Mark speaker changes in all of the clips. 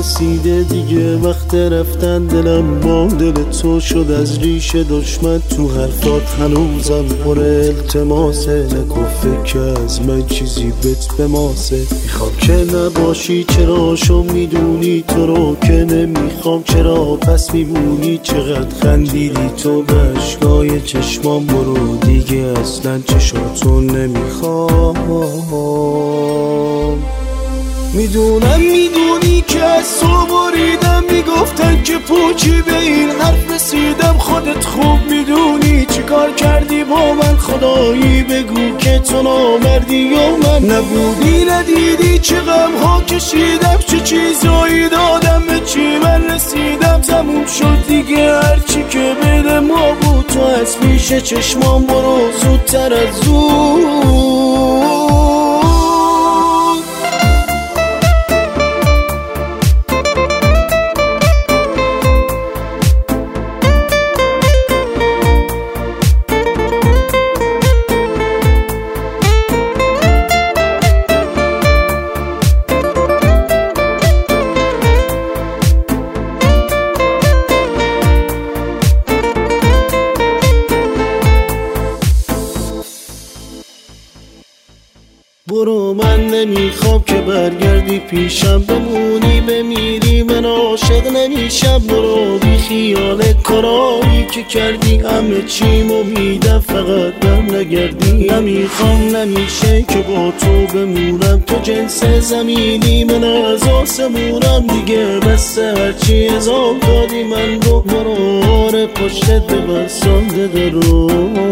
Speaker 1: رسیده دیگه وقت رفتن، دلم با دل تو شد از ریش دشمن. تو حرفات هنوزم پر التماسه، نکن فکر از من چیزی بهت بماسه. میخوام که نباشی چرا شو میدونی تو رو که نمیخوام، چرا پس میمونی چقدر خندیدی تو به اشکای چشمام. برو دیگه اصلا چشاتو نمیخوام. میدونی که از تو بریدم، میگفتن که پوچی به این حرف رسیدم. خودت خوب میدونی چی کار کردی با من، خدایی بگو که تو نامردی یا من نبودی. ندیدی چه غم ها کشیدم، چه چیزایی دادم، به چی من رسیدم. تموم شد دیگه هرچی که بین ما بود، تو از پیش چشمام برو زودتر از زود. برو من نمیخوام که برگردی پیشم، بمونی بمیری من عاشق نمیشم. برو بی خیال کارایی که کردی، همه چیمو میدم فقط بر نگردی. نمیخوام نمیشه که با تو بمونم، تو جنس زمینی من از آسمونم. دیگه بس هرچی ازام دادی من رو، برو آره پشتت ببر سانده درو.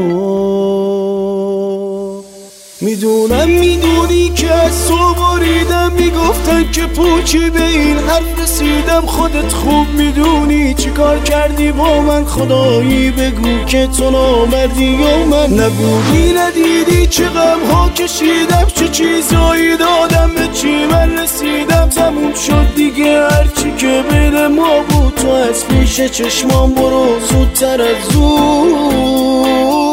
Speaker 1: میدونی که از تو بریدم، میگفتن که پوچی به این حرف رسیدم. خودت خوب میدونی چی کار کردی با من، خدایی بگو که تو نامردی یا من نبودی. ندیدی چه غم ها کشیدم، چه چیزایی دادم، به چی من رسیدم. تموم شد دیگه هرچی که بین ما بود، تو از پیش چشمام برو زودتر از زود.